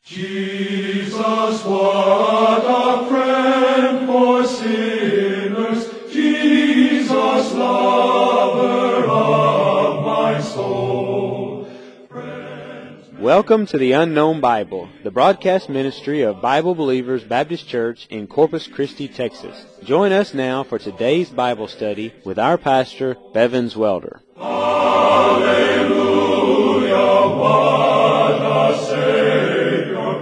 Jesus, what a friend for sinners, Jesus, lover of my soul. Welcome to the Unknown Bible, the broadcast ministry of Bible Believers Baptist Church in Corpus Christi, Texas. Join us now for today's Bible study with our pastor, Bevins Welder. Hallelujah, what a Savior.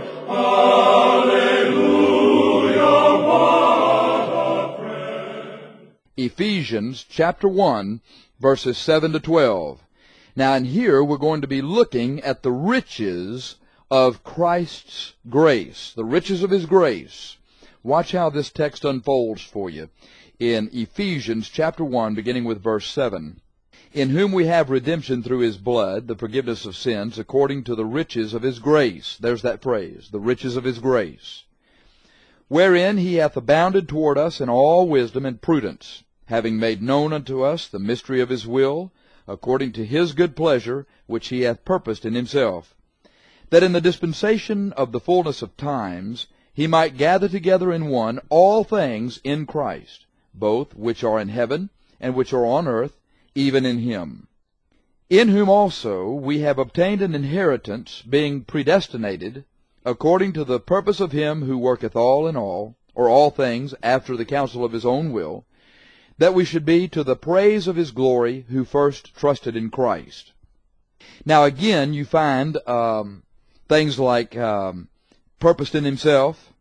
Hallelujah, what a friend. Ephesians chapter 1, verses 7 to 12. Now in here we're going to be looking at the riches of Christ's grace, the riches of His grace. Watch how this text unfolds for you in Ephesians chapter 1, beginning with verse 7. In whom we have redemption through His blood, the forgiveness of sins, according to the riches of His grace. There's that phrase, the riches of His grace. Wherein He hath abounded toward us in all wisdom and prudence, having made known unto us the mystery of His will, according to His good pleasure, which He hath purposed in Himself, that in the dispensation of the fullness of times He might gather together in one all things in Christ, both which are in heaven and which are on earth, even in Him. In whom also we have obtained an inheritance, being predestinated, according to the purpose of Him who worketh all in all, or all things after the counsel of His own will, that we should be to the praise of His glory, who first trusted in Christ. Now again, you find things like purposed in Himself,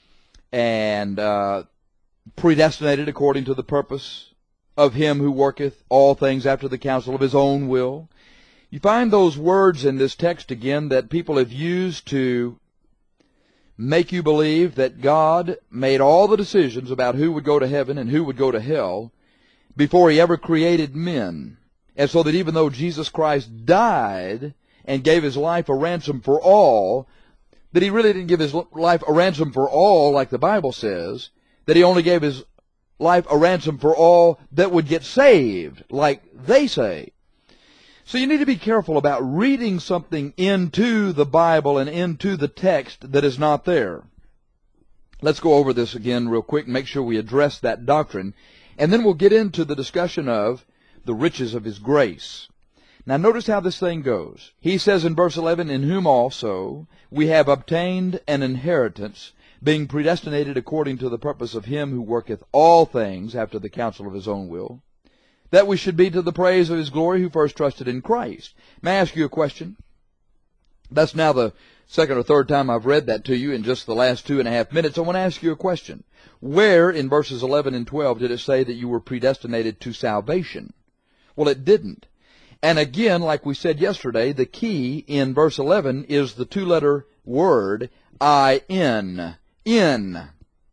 and predestinated according to the purpose of Him who worketh all things after the counsel of His own will. You find those words in this text again that people have used to make you believe that God made all the decisions about who would go to heaven and who would go to hell before He ever created men. And so that even though Jesus Christ died and gave His life a ransom for all, that He really didn't give His life a ransom for all like the Bible says, that He only gave His life a ransom for all that would get saved, like they say. So you need to be careful about reading something into the Bible and into the text that is not there. Let's go over this again real quick and make sure we address that doctrine, and then we'll get into the discussion of the riches of His grace. Now notice how this thing goes. He says in verse 11, in whom also we have obtained an inheritance, being predestinated according to the purpose of Him who worketh all things after the counsel of His own will, that we should be to the praise of His glory who first trusted in Christ. May I ask you a question? That's now the second or third time I've read that to you in just the last 2.5 minutes. I want to ask you a question. Where in verses 11 and 12 did it say that you were predestinated to salvation? Well, it didn't. And again, like we said yesterday, the key in verse 11 is the two-letter word, I-N. In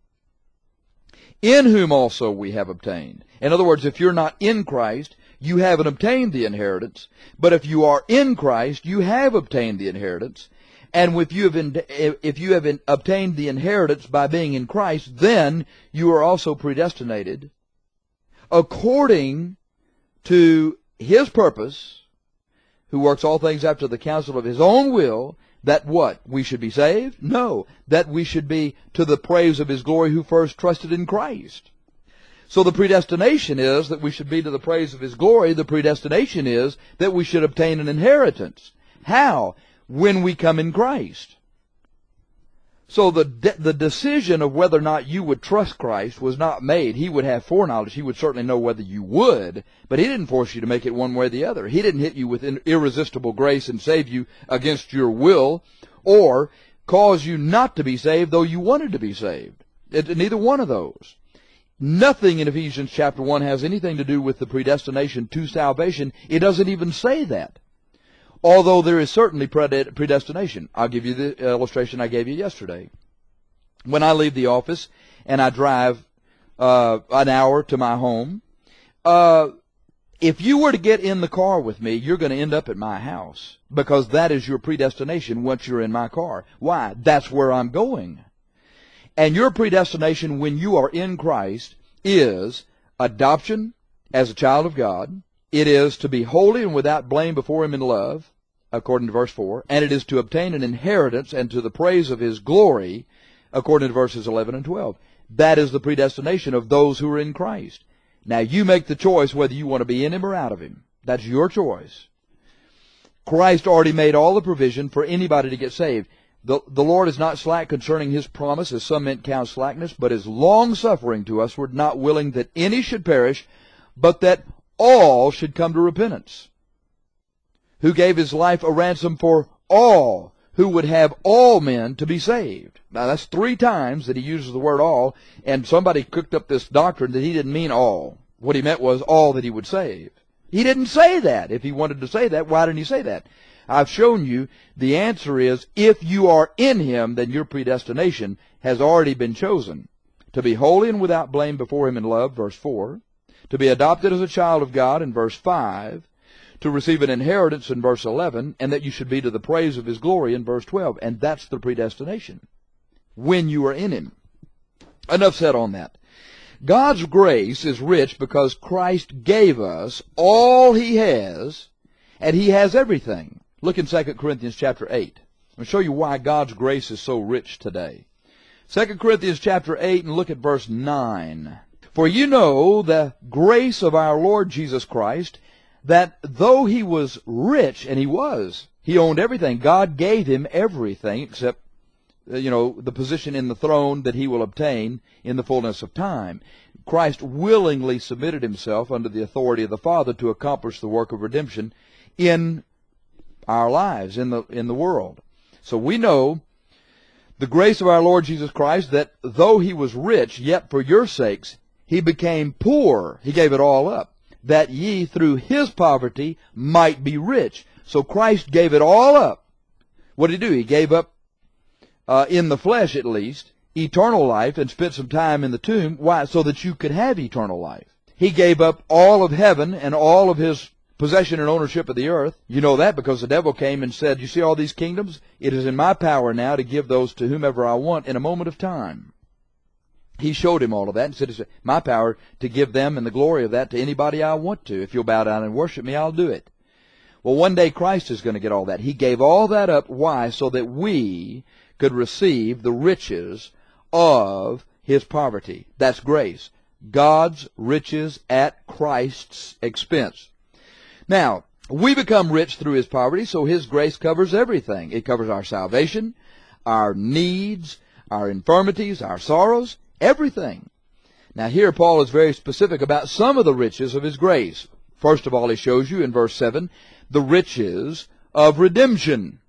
whom also we have obtained. In other words, if you're not in Christ, you haven't obtained the inheritance. But if you are in Christ, you have obtained the inheritance. And if you have obtained the inheritance by being in Christ, then you are also predestinated according to His purpose, who works all things after the counsel of His own will, that what? We should be saved? No. That we should be to the praise of His glory who first trusted in Christ. So the predestination is that we should be to the praise of His glory. The predestination is that we should obtain an inheritance. How? When we come in Christ. So the decision of whether or not you would trust Christ was not made. He would have foreknowledge. He would certainly know whether you would, but He didn't force you to make it one way or the other. He didn't hit you with irresistible grace and save you against your will, or cause you not to be saved though you wanted to be saved. Neither one of those. Nothing in Ephesians chapter 1 has anything to do with the predestination to salvation. It doesn't even say that. Although there is certainly predestination. I'll give you the illustration I gave you yesterday. When I leave the office and I drive an hour to my home, if you were to get in the car with me, you're going to end up at my house, because that is your predestination once you're in my car. Why? That's where I'm going. And your predestination when you are in Christ is adoption as a child of God. It is to be holy and without blame before Him in love. according to verse 4, and it is to obtain an inheritance and to the praise of his glory, according to verses 11 and 12. That is the predestination of those who are in Christ. Now you make the choice whether you want to be in him or out of him. That's your choice. Christ already made all the provision for anybody to get saved. The Lord is not slack concerning his promise, as some men count slackness, but is long-suffering to usward, not willing that any should perish, but that all should come to repentance. Who gave his life a ransom for all, who would have all men to be saved. Now that's 3 times that he uses the word all, and somebody cooked up this doctrine that he didn't mean all. What he meant was all that he would save. He didn't say that. If he wanted to say that, why didn't he say that? I've shown you the answer is, if you are in him, then your predestination has already been chosen. To be holy and without blame before him in love, verse 4. To be adopted as a child of God, in verse 5. To receive an inheritance, in verse 11. And that you should be to the praise of his glory, in verse 12. And that's the predestination, when you are in him. Enough said on that. God's grace is rich because Christ gave us all he has, and he has everything. Look in 2 Corinthians chapter 8. I'll show you why God's grace is so rich today. 2 Corinthians chapter 8, and look at verse 9. For you know the grace of our Lord Jesus Christ, that though he was rich, and he owned everything. God gave him everything except, the position in the throne that he will obtain in the fullness of time. Christ willingly submitted himself under the authority of the Father to accomplish the work of redemption in our lives, in the world. So we know the grace of our Lord Jesus Christ, that though he was rich, yet for your sakes he became poor. He gave it all up, that ye through his poverty might be rich. So Christ gave it all up. What did he do? He gave up, in the flesh at least, eternal life, and spent some time in the tomb. Why? So that you could have eternal life. He gave up all of heaven and all of his possession and ownership of the earth. You know that because the devil came and said, you see all these kingdoms? It is in my power now to give those to whomever I want in a moment of time. He showed him all of that and said, it's my power to give them and the glory of that to anybody I want to. If you'll bow down and worship me, I'll do it. Well, one day Christ is going to get all that. He gave all that up. Why? So that we could receive the riches of his poverty. That's grace. God's riches at Christ's expense. Now, we become rich through his poverty, so his grace covers everything. It covers our salvation, our needs, our infirmities, our sorrows, everything. Now here Paul is very specific about some of the riches of his grace. First of all, he shows you in verse 7 the riches of redemption.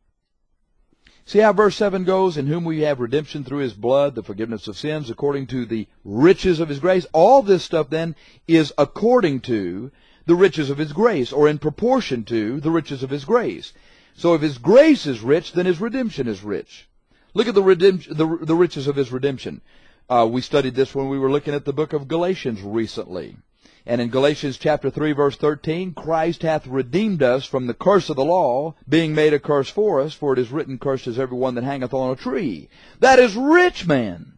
See how verse 7 goes? In whom we have redemption through his blood, the forgiveness of sins, according to the riches of his grace. All this stuff then is according to the riches of his grace, or in proportion to the riches of his grace. So if his grace is rich, then his redemption is rich. Look at the riches of his redemption. We studied this when we were looking at the book of Galatians recently. And in Galatians chapter 3, verse 13, Christ hath redeemed us from the curse of the law, being made a curse for us, for it is written, cursed is every one that hangeth on a tree. That is rich, man.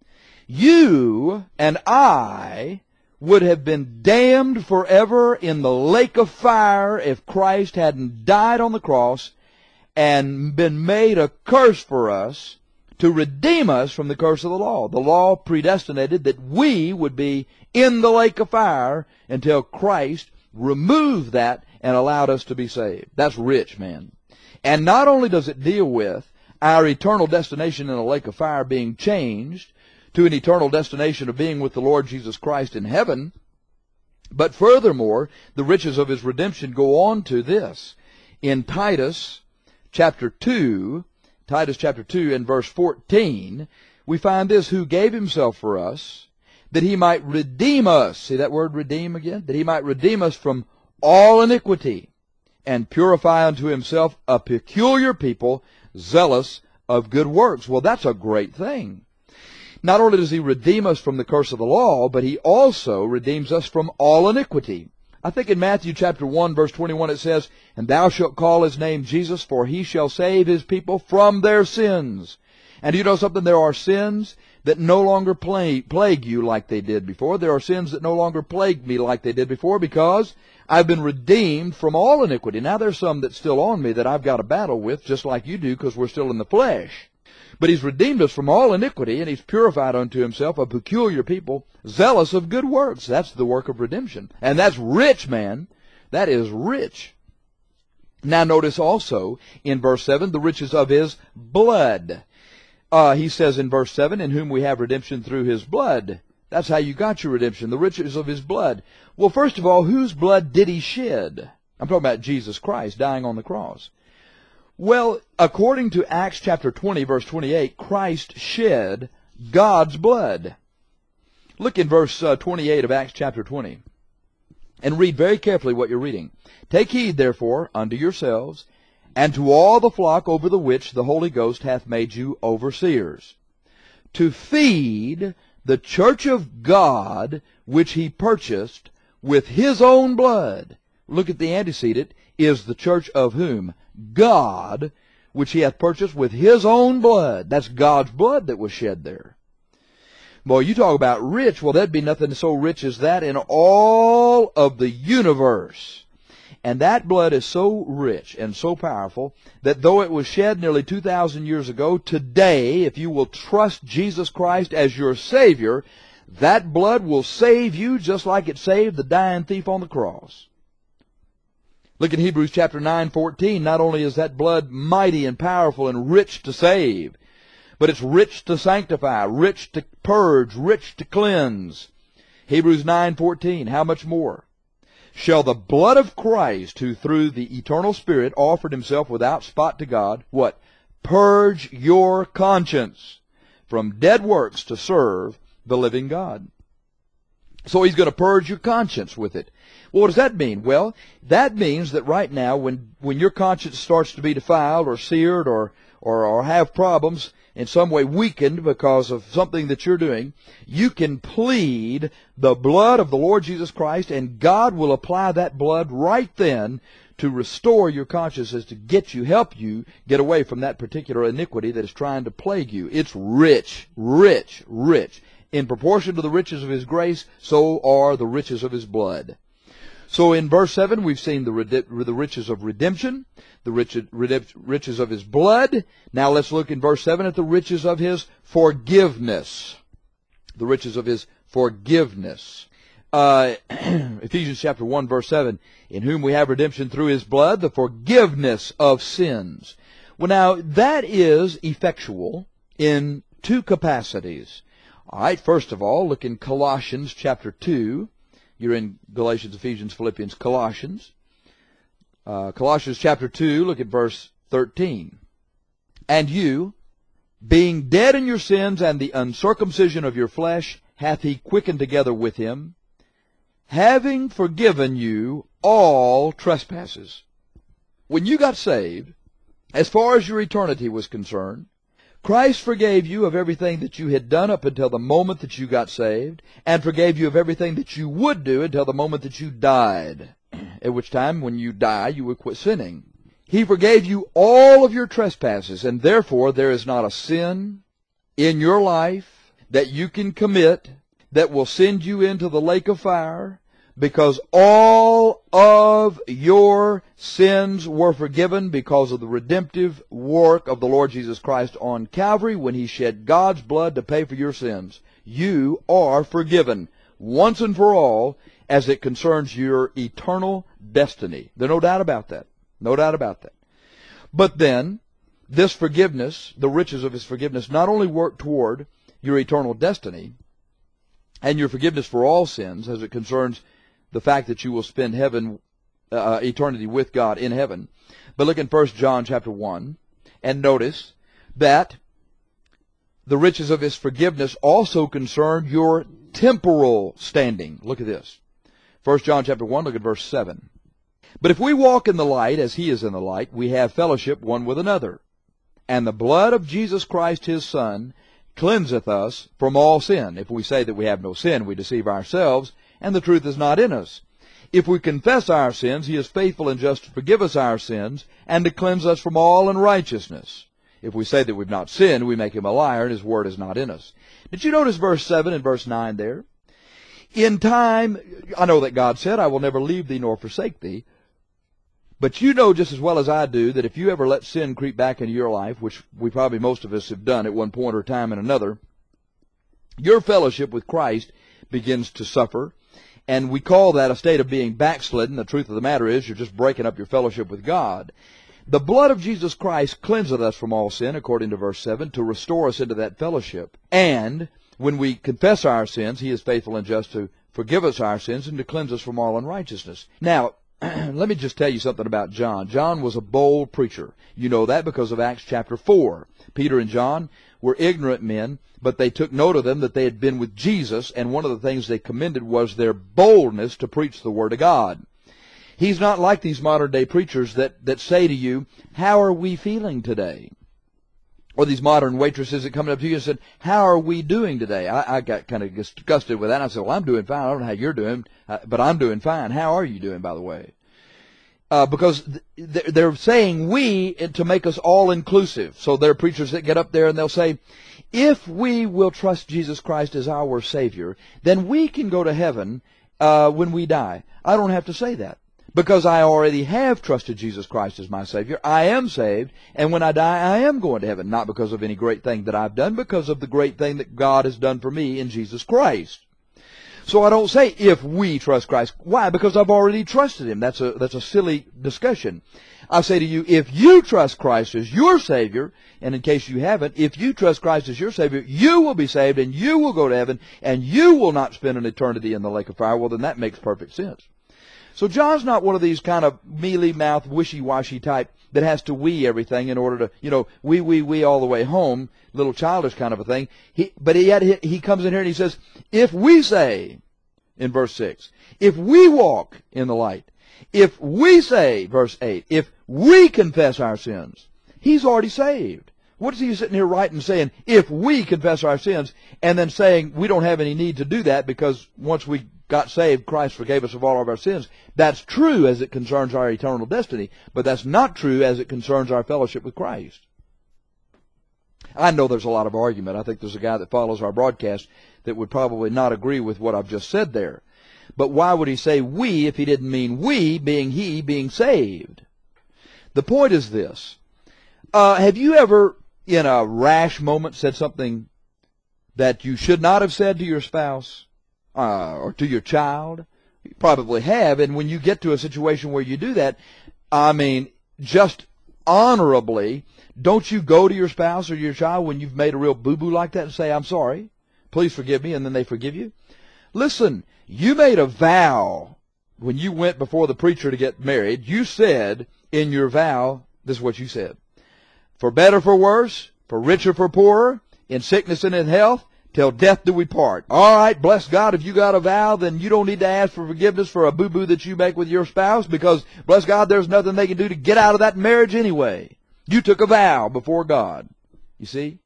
You and I would have been damned forever in the lake of fire if Christ hadn't died on the cross and been made a curse for us to redeem us from the curse of the law. The law predestinated that we would be in the lake of fire until Christ removed that and allowed us to be saved. That's rich, man. And not only does it deal with our eternal destination in the lake of fire being changed to an eternal destination of being with the Lord Jesus Christ in heaven, but furthermore, the riches of his redemption go on to this. In Titus chapter 2 and verse 14, we find this, who gave himself for us, that he might redeem us. See that word redeem again? That he might redeem us from all iniquity, and purify unto himself a peculiar people, zealous of good works. Well, that's a great thing. Not only does he redeem us from the curse of the law, but he also redeems us from all iniquity. I think in Matthew chapter 1, verse 21, it says, and thou shalt call his name Jesus, for he shall save his people from their sins. And do you know something? There are sins that no longer plague you like they did before. There are sins that no longer plague me like they did before, because I've been redeemed from all iniquity. Now there's some that's still on me that I've got to battle with, just like you do, because we're still in the flesh. But He's redeemed us from all iniquity, and He's purified unto Himself a peculiar people, zealous of good works. That's the work of redemption. And that's rich, man. That is rich. Now notice also in verse 7, the riches of His blood. He says in verse 7, in whom we have redemption through His blood. That's how you got your redemption, the riches of His blood. Well, first of all, whose blood did He shed? I'm talking about Jesus Christ dying on the cross. Well, according to Acts chapter 20, verse 28, Christ shed God's blood. Look in verse 28 of Acts chapter 20, and read very carefully what you're reading. Take heed, therefore, unto yourselves, and to all the flock over the which the Holy Ghost hath made you overseers, to feed the church of God, which He purchased with His own blood. Look at the antecedent, is the church of whom? God, which He hath purchased with His own blood. That's God's blood that was shed there. Boy, you talk about rich. Well, there'd be nothing so rich as that in all of the universe. And that blood is so rich and so powerful that though it was shed nearly 2,000 years ago, today, if you will trust Jesus Christ as your Savior, that blood will save you just like it saved the dying thief on the cross. Look at Hebrews chapter 9:14. Not only is that blood mighty and powerful and rich to save, but it's rich to sanctify, rich to purge, rich to cleanse. Hebrews 9:14. How much more shall the blood of Christ, who through the eternal Spirit offered Himself without spot to God, what? Purge your conscience from dead works to serve the living God. So He's going to purge your conscience with it. Well, what does that mean? Well, that means that right now, when your conscience starts to be defiled or seared or have problems, in some way weakened because of something that you're doing, you can plead the blood of the Lord Jesus Christ, and God will apply that blood right then to restore your conscience, to help you get away from that particular iniquity that is trying to plague you. It's rich, rich, rich. In proportion to the riches of His grace, so are the riches of His blood. So in verse 7, we've seen the riches of redemption, the riches of His blood. Now let's look in verse 7 at the riches of His forgiveness. The riches of His forgiveness. Ephesians chapter 1, verse 7, in whom we have redemption through His blood, the forgiveness of sins. Well, now, that is effectual in two capacities. All right, first of all, look in Colossians chapter 2. You're in Galatians, Ephesians, Philippians, Colossians. Colossians chapter 2, look at verse 13. And you, being dead in your sins and the uncircumcision of your flesh, hath He quickened together with Him, having forgiven you all trespasses. When you got saved, as far as your eternity was concerned, Christ forgave you of everything that you had done up until the moment that you got saved, and forgave you of everything that you would do until the moment that you died, at which time, when you die, you would quit sinning. He forgave you all of your trespasses, and therefore there is not a sin in your life that you can commit that will send you into the lake of fire, because all of your sins were forgiven because of the redemptive work of the Lord Jesus Christ on Calvary when He shed God's blood to pay for your sins. You are forgiven once and for all as it concerns your eternal destiny. There's no doubt about that. No doubt about that. But then, this forgiveness, the riches of His forgiveness, not only work toward your eternal destiny and your forgiveness for all sins as it concerns the fact that you will spend eternity with God in heaven. But look in 1 John chapter 1 and notice that the riches of His forgiveness also concern your temporal standing. Look at this. 1 John chapter 1, look at verse 7. But if we walk in the light as He is in the light, we have fellowship one with another. And the blood of Jesus Christ His Son cleanseth us from all sin. If we say that we have no sin, we deceive ourselves, and the truth is not in us. If we confess our sins, He is faithful and just to forgive us our sins, and to cleanse us from all unrighteousness. If we say that we've not sinned, we make him a liar, and his word is not in us. Did you notice verse 7 and verse 9 there? In time, I know that God said, I will never leave thee nor forsake thee. But you know just as well as I do that if you ever let sin creep back into your life, which we probably most of us have done at one point or time and another, your fellowship with Christ begins to suffer. And we call that a state of being backslidden. The truth of the matter is you're just breaking up your fellowship with God. The blood of Jesus Christ cleanseth us from all sin, according to verse 7, to restore us into that fellowship. And when we confess our sins, he is faithful and just to forgive us our sins and to cleanse us from all unrighteousness. Now, let me just tell you something about John. John was a bold preacher. You know that because of Acts chapter 4. Peter and John were ignorant men, but they took note of them that they had been with Jesus, and one of the things they commended was their boldness to preach the Word of God. He's not like these modern-day preachers that say to you, how are we feeling today? Or these modern waitresses that come up to you and said, how are we doing today? I got kind of disgusted with that. I said, well, I'm doing fine. I don't know how you're doing, but I'm doing fine. How are you doing, by the way? Because they're saying we to make us all-inclusive. So there are preachers that get up there and they'll say, if we will trust Jesus Christ as our Savior, then we can go to heaven when we die. I don't have to say that, because I already have trusted Jesus Christ as my Savior. I am saved, and when I die, I am going to heaven, not because of any great thing that I've done, because of the great thing that God has done for me in Jesus Christ. So I don't say if we trust Christ. Why? Because I've already trusted Him. That's a silly discussion. I say to you, if you trust Christ as your Savior, and in case you haven't, if you trust Christ as your Savior, you will be saved, and you will go to heaven, and you will not spend an eternity in the lake of fire. Well, then that makes perfect sense. So John's not one of these kind of mealy-mouthed, wishy-washy type that has to we everything in order to, we all the way home, little childish kind of a thing. But yet he comes in here and he says, if we say, in verse 6, if we walk in the light, if we say, verse 8, if we confess our sins, he's already saved. What is he sitting here writing saying, if we confess our sins, and then saying we don't have any need to do that because once we got saved, Christ forgave us of all of our sins? That's true as it concerns our eternal destiny, but that's not true as it concerns our fellowship with Christ. I know there's a lot of argument. I think there's a guy that follows our broadcast that would probably not agree with what I've just said there. But why would he say we if he didn't mean we, being he, being saved? The point is this. Have you ever, in a rash moment, said something that you should not have said to your spouse or to your child? You probably have, and when you get to a situation where you do that, just honorably, don't you go to your spouse or your child when you've made a real boo-boo like that and say, I'm sorry, please forgive me, and then they forgive you? Listen, you made a vow when you went before the preacher to get married. You said in your vow, this is what you said: for better, for worse, for richer, for poorer, in sickness and in health, till death do we part. All right, bless God, if you got a vow, then you don't need to ask for forgiveness for a boo-boo that you make with your spouse, because, bless God, there's nothing they can do to get out of that marriage anyway. You took a vow before God. You see?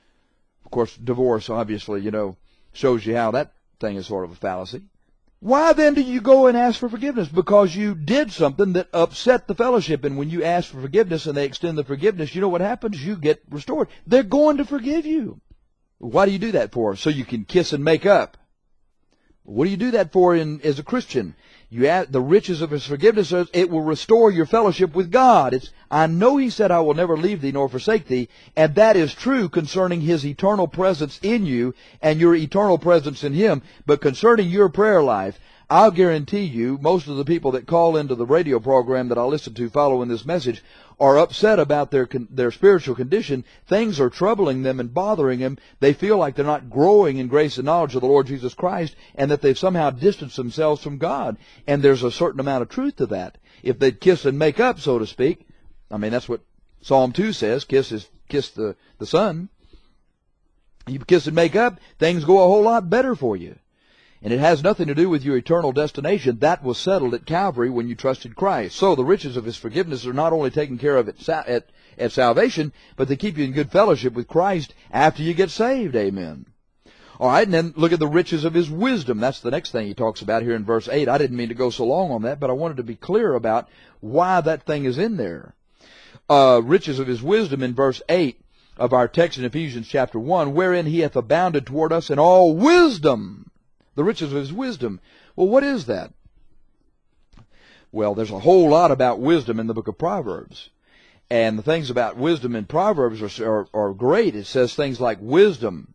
Of course, divorce, obviously, shows you how that thing is sort of a fallacy. Why then do you go and ask for forgiveness? Because you did something that upset the fellowship, and when you ask for forgiveness and they extend the forgiveness, you know what happens? You get restored. They're going to forgive you. Why do you do that for? So you can kiss and make up. What do you do that for as a Christian? You add the riches of His forgiveness, it will restore your fellowship with God. I know He said, I will never leave thee nor forsake thee, and that is true concerning His eternal presence in you and your eternal presence in Him. But concerning your prayer life, I'll guarantee you, most of the people that call into the radio program that I listen to following this message are upset about their spiritual condition. Things are troubling them and bothering them. They feel like they're not growing in grace and knowledge of the Lord Jesus Christ, and that they've somehow distanced themselves from God. And there's a certain amount of truth to that. If they'd kiss and make up, so to speak, that's what Psalm 2 says, kiss the Son. You kiss and make up, things go a whole lot better for you. And it has nothing to do with your eternal destination. That was settled at Calvary when you trusted Christ. So the riches of His forgiveness are not only taken care of at salvation, but they keep you in good fellowship with Christ after you get saved. Amen. All right, and then look at the riches of His wisdom. That's the next thing he talks about here in verse 8. I didn't mean to go so long on that, but I wanted to be clear about why that thing is in there. Riches of His wisdom in verse 8. of our text in Ephesians chapter 1, wherein he hath abounded toward us in all wisdom, the riches of his wisdom. Well, what is that? Well, there's a whole lot about wisdom in the book of Proverbs. And the things about wisdom in Proverbs are great. It says things like wisdom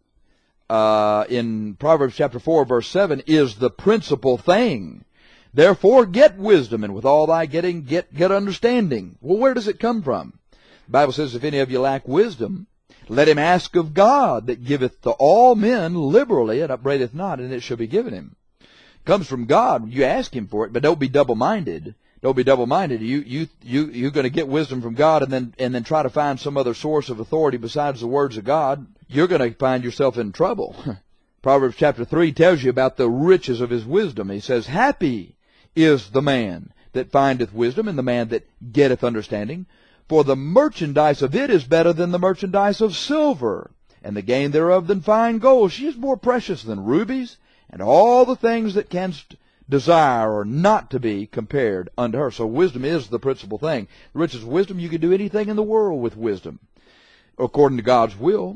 in Proverbs chapter 4, verse 7, is the principal thing. Therefore get wisdom, and with all thy getting, get understanding. Well, where does it come from? The Bible says, if any of you lack wisdom, let him ask of God, that giveth to all men liberally, and upbraideth not, and it shall be given him. It comes from God. You ask him for it, but don't be double-minded. Don't be double-minded. You're going to get wisdom from God and then try to find some other source of authority besides the words of God. You're going to find yourself in trouble. Proverbs chapter 3 tells you about the riches of his wisdom. He says, happy is the man that findeth wisdom, and the man that getteth understanding. For the merchandise of it is better than the merchandise of silver, and the gain thereof than fine gold. She is more precious than rubies, and all the things that canst desire are not to be compared unto her. So wisdom is the principal thing. The riches of wisdom, you can do anything in the world with wisdom, according to God's will.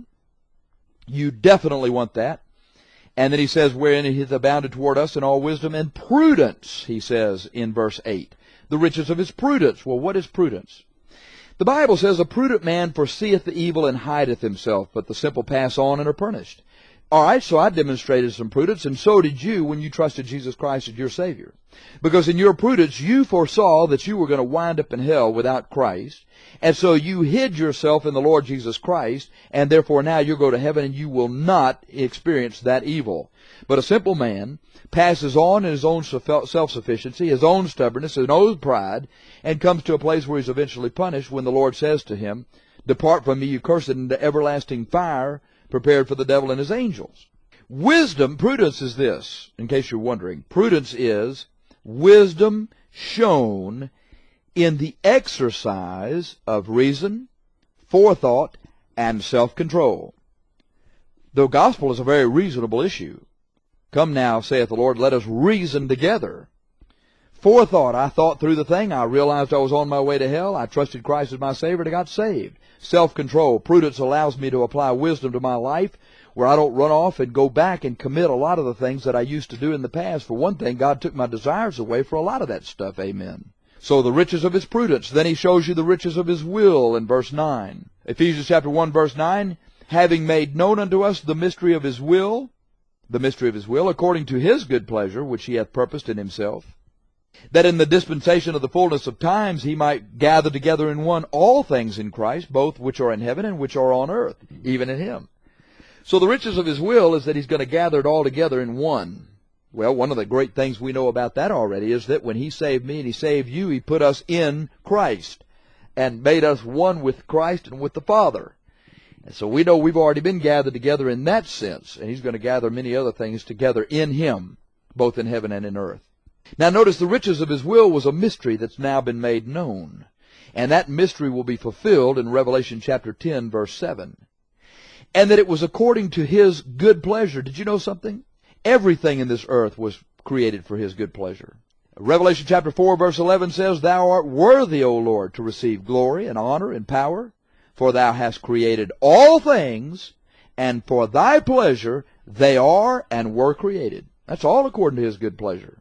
You definitely want that. And then he says, wherein he hath abounded toward us in all wisdom and prudence, he says in verse 8. The riches of his prudence. Well, what is prudence? The Bible says, a prudent man foreseeth the evil and hideth himself, but the simple pass on and are punished. All right, so I demonstrated some prudence, and so did you when you trusted Jesus Christ as your Savior. Because in your prudence, you foresaw that you were going to wind up in hell without Christ, and so you hid yourself in the Lord Jesus Christ, and therefore now you'll go to heaven and you will not experience that evil. But a simple man passes on in his own self-sufficiency, his own stubbornness, his own pride, and comes to a place where he's eventually punished when the Lord says to him, depart from me, you cursed, into everlasting fire, prepared for the devil and his angels. Wisdom, prudence is this, in case you're wondering. Prudence is wisdom shown in the exercise of reason, forethought, and self-control. The gospel is a very reasonable issue. Come now, saith the Lord, let us reason together. Forethought, I thought through the thing. I realized I was on my way to hell. I trusted Christ as my Savior and I got saved. Self-control. Prudence allows me to apply wisdom to my life where I don't run off and go back and commit a lot of the things that I used to do in the past. For one thing, God took my desires away for a lot of that stuff. Amen. So the riches of his prudence. Then he shows you the riches of his will in verse 9. Ephesians chapter 1, verse 9. Having made known unto us the mystery of his will, according to his good pleasure, which he hath purposed in himself, that in the dispensation of the fullness of times he might gather together in one all things in Christ, both which are in heaven and which are on earth, even in him. So the riches of his will is that he's going to gather it all together in one. Well, one of the great things we know about that already is that when he saved me and he saved you, he put us in Christ and made us one with Christ and with the Father. And so we know we've already been gathered together in that sense, and he's going to gather many other things together in him, both in heaven and in earth. Now notice the riches of his will was a mystery that's now been made known. And that mystery will be fulfilled in Revelation chapter 10, verse 7. And that it was according to his good pleasure. Did you know something? Everything in this earth was created for his good pleasure. Revelation chapter 4, verse 11 says, thou art worthy, O Lord, to receive glory and honor and power, for thou hast created all things, and for thy pleasure they are and were created. That's all according to his good pleasure.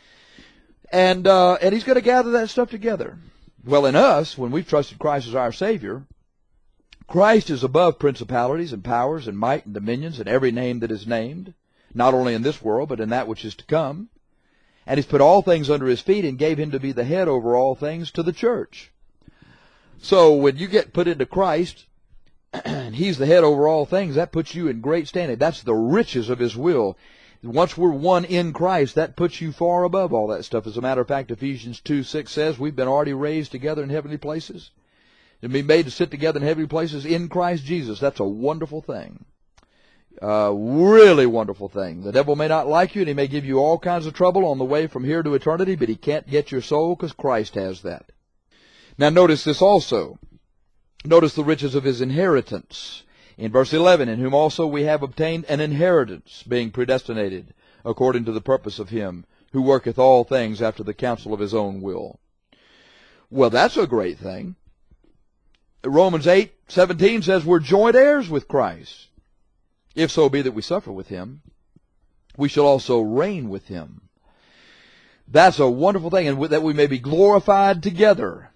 And he's going to gather that stuff together. Well, in us, when we've trusted Christ as our Savior, Christ is above principalities and powers and might and dominions and every name that is named, not only in this world, but in that which is to come. And he's put all things under his feet and gave him to be the head over all things to the church. So when you get put into Christ, and he's the head over all things, that puts you in great standing. That's the riches of his will. Once we're one in Christ, that puts you far above all that stuff. As a matter of fact, Ephesians 2:6 says we've been already raised together in heavenly places. And be made to sit together in heavenly places in Christ Jesus. That's a wonderful thing. Really wonderful thing. The devil may not like you, and he may give you all kinds of trouble on the way from here to eternity, but he can't get your soul because Christ has that. Now notice this also. Notice the riches of his inheritance. In verse 11, in whom also we have obtained an inheritance, being predestinated, according to the purpose of him, who worketh all things after the counsel of his own will. Well, that's a great thing. Romans 8, 17 says we're joint heirs with Christ. If so be that we suffer with him, we shall also reign with him. That's a wonderful thing, and that we may be glorified together.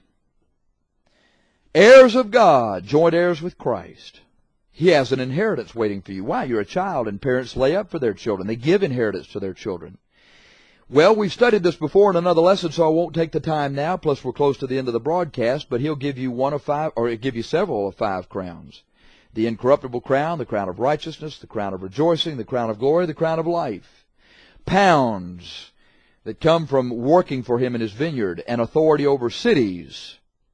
Heirs of God, joint heirs with Christ. He has an inheritance waiting for you. Why? You're a child, and parents lay up for their children. They give inheritance to their children. Well, we've studied this before in another lesson, so I won't take the time now, plus we're close to the end of the broadcast, but he'll give you one of five, or he'll give you several of 5 crowns. The incorruptible crown, the crown of righteousness, the crown of rejoicing, the crown of glory, the crown of life. Pounds that come from working for him in his vineyard, and authority over cities,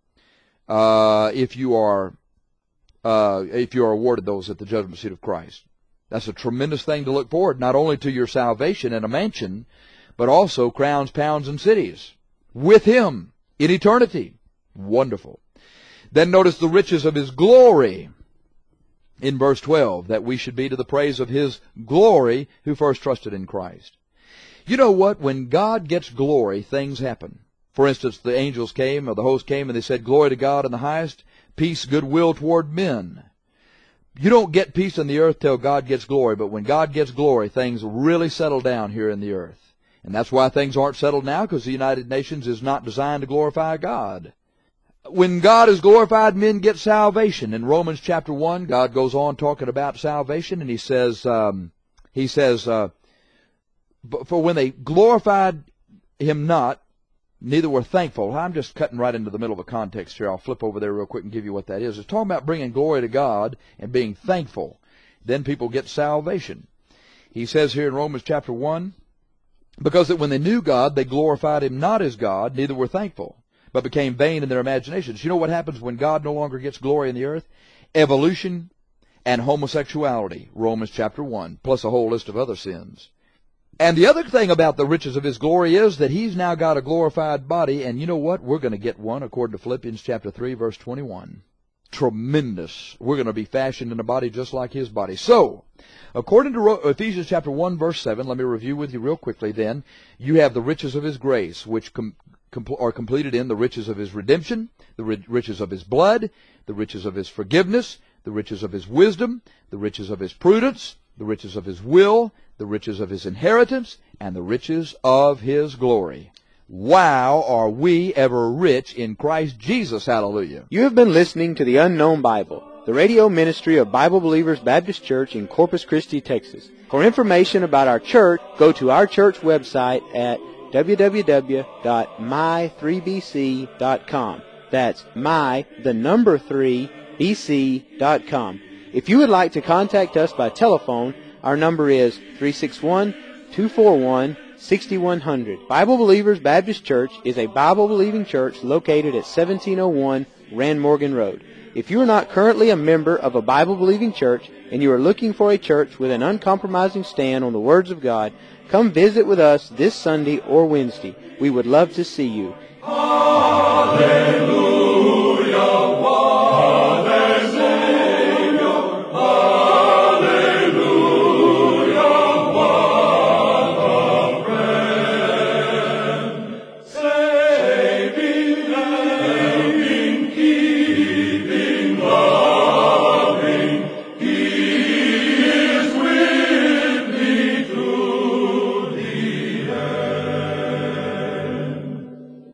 if you are awarded those at the judgment seat of Christ. That's a tremendous thing to look forward, not only to your salvation and a mansion, but also crowns, pounds, and cities with him in eternity. Wonderful. Then notice the riches of his glory in verse 12, that we should be to the praise of his glory who first trusted in Christ. You know what? When God gets glory, things happen. For instance, the angels came, or the host came, and they said, "Glory to God in the highest, peace, goodwill toward men." You don't get peace on the earth till God gets glory, but when God gets glory, things really settle down here in the earth. And that's why things aren't settled now, because the United Nations is not designed to glorify God. When God is glorified, men get salvation. In Romans chapter 1, God goes on talking about salvation, and he says, for when they glorified him not, neither were thankful. I'm just cutting right into the middle of a context here. I'll flip over there real quick and give you what that is. It's talking about bringing glory to God and being thankful. Then people get salvation. He says here in Romans chapter 1, because that when they knew God, they glorified him not as God, neither were thankful, but became vain in their imaginations. You know what happens when God no longer gets glory in the earth? Evolution and homosexuality, Romans chapter 1, plus a whole list of other sins. And the other thing about the riches of his glory is that he's now got a glorified body, and you know what? We're going to get one according to Philippians chapter 3, verse 21. Tremendous. We're going to be fashioned in a body just like his body. So, according to Ephesians chapter 1, verse 7, let me review with you real quickly then. You have the riches of his grace, which are completed in the riches of his redemption, the riches of his blood, the riches of his forgiveness, the riches of his wisdom, the riches of his prudence, the riches of his will, the riches of his inheritance, and the riches of his glory. Wow, are we ever rich in Christ Jesus. Hallelujah. You have been listening to the Unknown Bible, the radio ministry of Bible Believers Baptist Church in Corpus Christi, Texas. For information about our church, go to our church website at www.my3bc.com. That's my3bc.com. If you would like to contact us by telephone, our number is 361-241-6100. Bible Believers Baptist Church is a Bible-believing church located at 1701 Rand Morgan Road. If you are not currently a member of a Bible-believing church and you are looking for a church with an uncompromising stand on the words of God, come visit with us this Sunday or Wednesday. We would love to see you. Hallelujah.